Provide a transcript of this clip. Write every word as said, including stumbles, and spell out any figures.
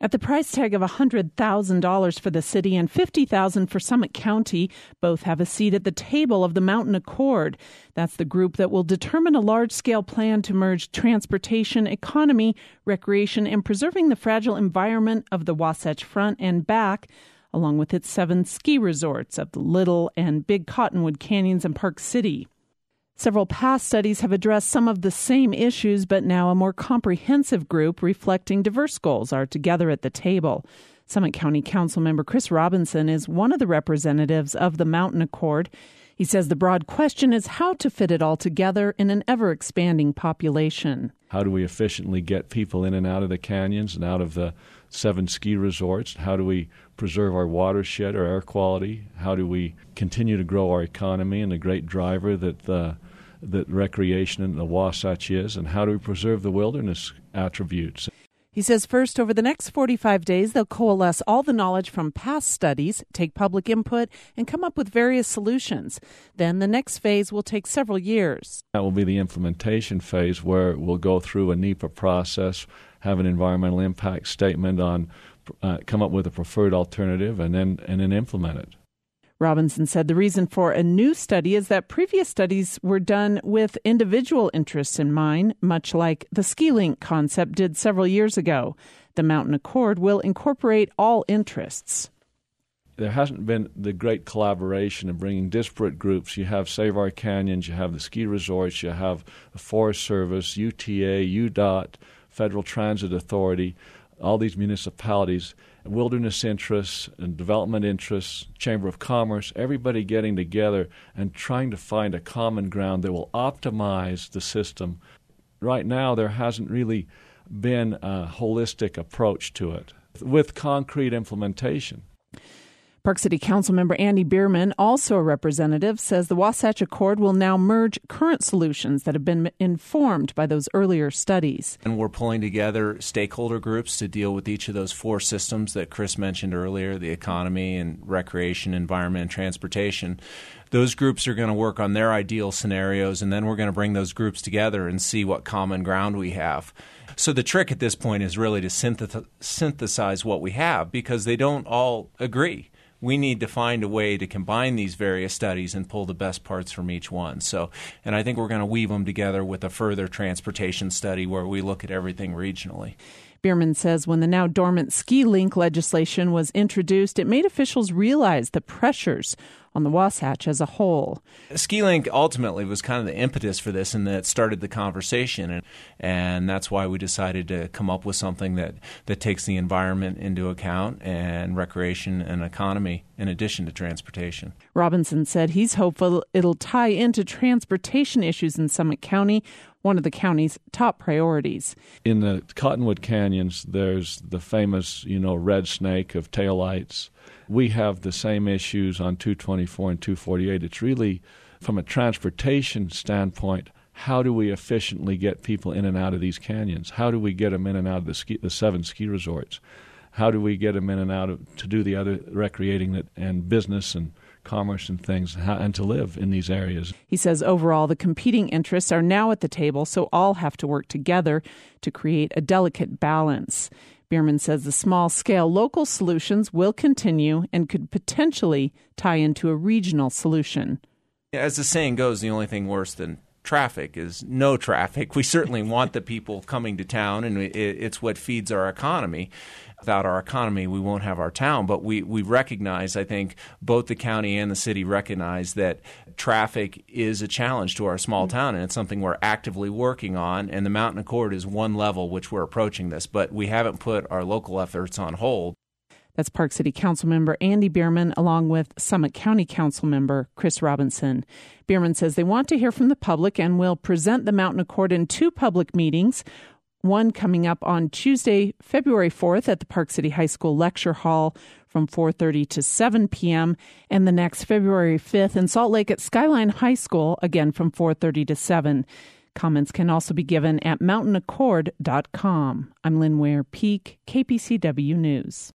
At the price tag of one hundred thousand dollars for the city and fifty thousand dollars for Summit County, both have a seat at the table of the Mountain Accord. That's the group that will determine a large-scale plan to merge transportation, economy, recreation, and preserving the fragile environment of the Wasatch Front and back, along with its seven ski resorts of the Little and Big Cottonwood Canyons and Park City. Several past studies have addressed some of the same issues, but now a more comprehensive group reflecting diverse goals are together at the table. Summit County Council member Chris Robinson is one of the representatives of the Mountain Accord. He says the broad question is how to fit it all together in an ever-expanding population. How do we efficiently get people in and out of the canyons and out of the seven ski resorts? How do we preserve our watershed, our air quality? How do we continue to grow our economy and the great driver that uh, that recreation in the Wasatch is? And how do we preserve the wilderness attributes? He says first, over the next forty-five days, they'll coalesce all the knowledge from past studies, take public input, and come up with various solutions. Then the next phase will take several years. That will be the implementation phase, where we'll go through a NEPA process, have an environmental impact statement on, uh, come up with a preferred alternative, and then and then implement it. Robinson said the reason for a new study is that previous studies were done with individual interests in mind, much like the SkiLink concept did several years ago. The Mountain Accord will incorporate all interests. There hasn't been the great collaboration of bringing disparate groups. You have Save Our Canyons, you have the ski resorts, you have the Forest Service, U T A, U D O T, Federal Transit Authority, all these municipalities, wilderness interests and development interests, Chamber of Commerce, everybody getting together and trying to find a common ground that will optimize the system. Right now, there hasn't really been a holistic approach to it with concrete implementation. Park City Councilmember Andy Bierman, also a representative, says the Wasatch Accord will now merge current solutions that have been informed by those earlier studies. And we're pulling together stakeholder groups to deal with each of those four systems that Chris mentioned earlier, the economy and recreation, environment, and transportation. Those groups are going to work on their ideal scenarios, and then we're going to bring those groups together and see what common ground we have. So the trick at this point is really to synth- synthesize what we have, because they don't all agree. We need to find a way to combine these various studies and pull the best parts from each one. So, and I think we're going to weave them together with a further transportation study where we look at everything regionally. Bierman says when the now dormant SkiLink legislation was introduced, it made officials realize the pressures on the Wasatch as a whole. SkiLink ultimately was kind of the impetus for this, and that started the conversation, and, and that's why we decided to come up with something that, that takes the environment into account and recreation and economy in addition to transportation. Robinson said he's hopeful it'll tie into transportation issues in Summit County, one of the county's top priorities. In the Cottonwood Canyons, there's the famous, you know, red snake of taillights. We have the same issues on two twenty-four and two forty-eight. It's really, from a transportation standpoint, how do we efficiently get people in and out of these canyons? How do we get them in and out of the, ski, the seven ski resorts? How do we get them in and out of, to do the other recreating that, and business and commerce and things, and to live in these areas? He says overall the competing interests are now at the table, so all have to work together to create a delicate balance. Bierman says the small-scale local solutions will continue and could potentially tie into a regional solution. As the saying goes, the only thing worse than traffic is no traffic. We certainly want the people coming to town, and it's what feeds our economy. Without our economy, we won't have our town. But we, we recognize, I think, both the county and the city recognize that traffic is a challenge to our small town, and it's something we're actively working on. And the Mountain Accord is one level which we're approaching this, but we haven't put our local efforts on hold. That's Park City Councilmember Andy Bierman, along with Summit County Councilmember Chris Robinson. Bierman says they want to hear from the public and will present the Mountain Accord in two public meetings, one coming up on Tuesday, February fourth at the Park City High School Lecture Hall from four thirty to seven p.m., and the next February fifth in Salt Lake at Skyline High School, again from four thirty to seven. Comments can also be given at mountain accord dot com. I'm Lynn Ware Peak, K P C W News.